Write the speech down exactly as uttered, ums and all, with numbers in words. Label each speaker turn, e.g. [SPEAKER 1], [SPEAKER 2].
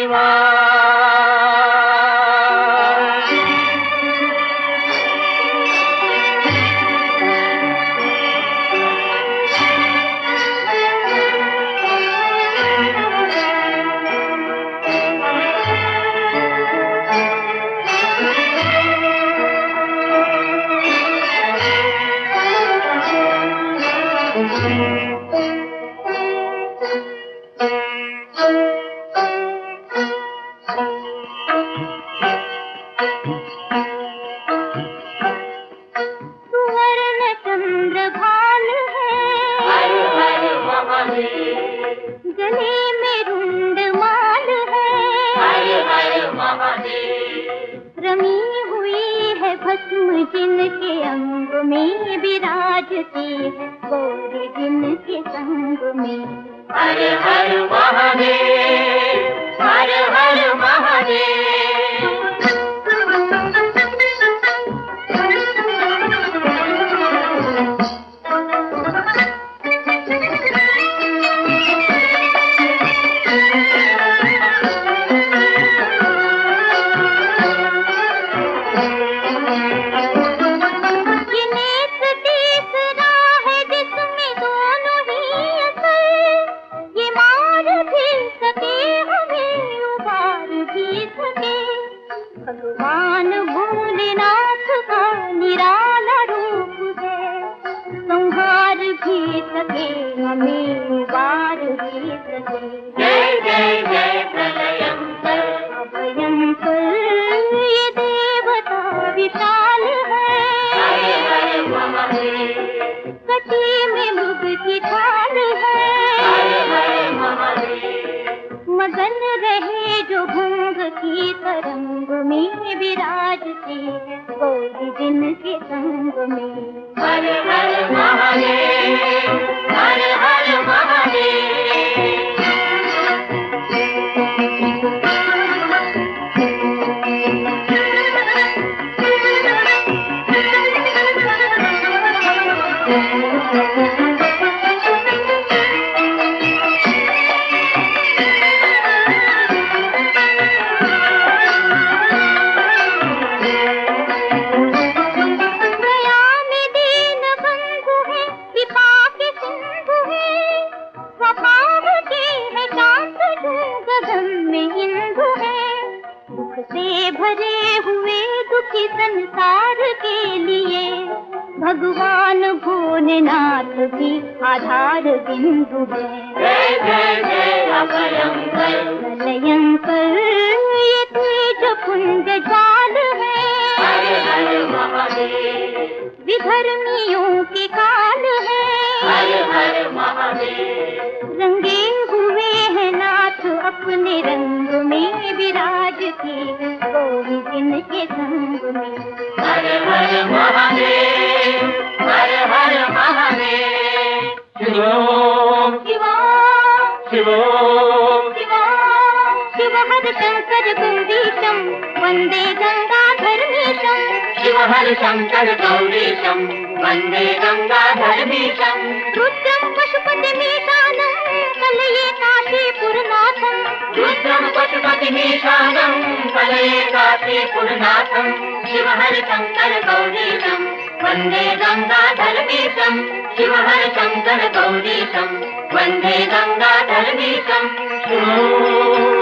[SPEAKER 1] गले में रुंड माल है, हर हर महादेव। रमी हुई है भस्म जिनके अंग में, विराजती है गौरी जिनके संग में। हर हर महादेव, हर हर महादेव। भगवान भोलेनाथ का निराला रूप है, संहार भी सके हमें वार भी सके। जय जय जय प्रलयंकर, अभयंकर ये देवता विशाल है। हर हर महादेव, कटी में मृग की ढाल है। हर हर महादेव, मगन रहे जो भंग की तरंग में, विराजती है गौरी जिनके संग में। हर हर महादेव, हर हर महादेव। से भरे हुए दुखी संसार के लिए, भगवान भोलेनाथ भी आधार बिंदु है। जय जय जय अभयंकर, प्रलयंकर ये तेज पुंज जाल है। हर हर महादेव, विधर्मियों के काल है। हर हर महादेव, रंगे हुए हैं नाथ अपने रंग में, विराजती है गौरी जिनके संग में। हर हर महादेव, हर हर महादेव। शिवोम शिवोम शिवोम शिवोम, शिव हर शंकर गौरीशम वंदे गंगाधरमीशम। शिव हर शंकर गौरीशम वंदे गंगाधरमीशम। रुद्रम पशुपतिमीशानं कलये काशीपुरनाथं। रुद्रम पशुपतिमीशानं कलये काशीपुरनाथं। शिव हर शंकर गौरीशम वंदे गंगाधरमीशम। शिव हर शंकर गौरीशम वंदे गंगाधरमीशम।